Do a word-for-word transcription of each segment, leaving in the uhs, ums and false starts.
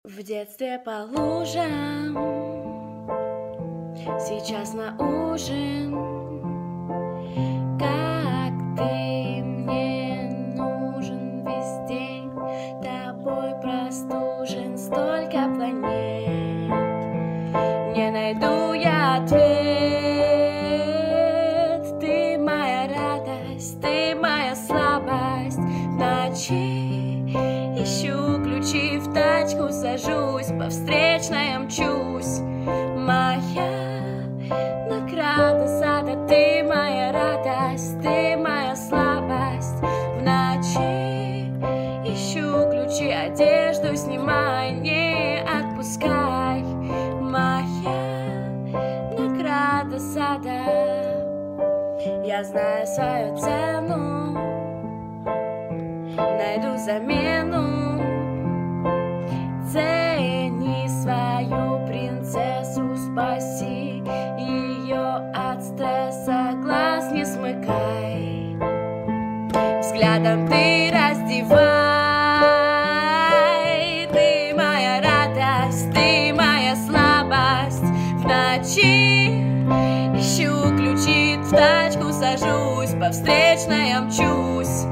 В детстве по лужам, сейчас на ужин. Как ты мне нужен весь день, тобой простужен столько планет. Не найду я ответ, ты моя радость, ты моя слабость. В ночи ищу ключи, в тачку сажусь, по встречной мчусь. Моя награда сада, ты моя радость, ты моя слабость. В ночи ищу ключи, одежду снимай, не отпускай. Моя награда сада, я знаю свою цену, найду замену. Цени свою принцессу, спаси ее от стресса, глаз не смыкай. Взглядом ты раздевай, ты моя радость, ты моя слабость. В ночи ищу ключи, в тачку сажусь, по встречной мчусь.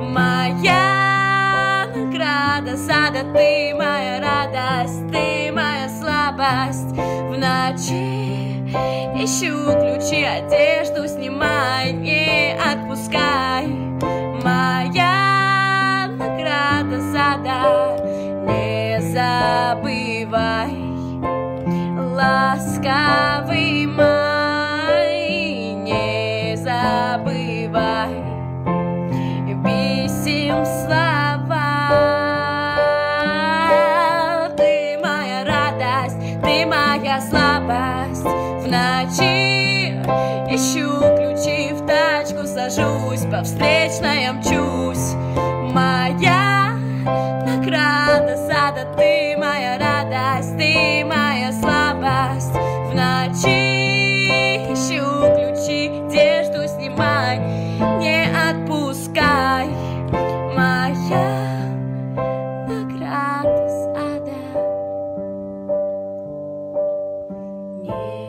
Моя награда сада, ты моя радость, ты моя слабость. В ночи ищу ключи, одежду снимай, не отпускай. Моя награда сада, не забывай. Ласковый май, не забывай. Писем слова, ты моя радость, ты моя слабость. В ночи ищу ключи, в тачку сажусь, по встречной мчусь. Моя награда сада, ты моя радость, ты моя слабость. В ночи ищу ключи, одежду снимай, не отпускай. Моя награда сада, не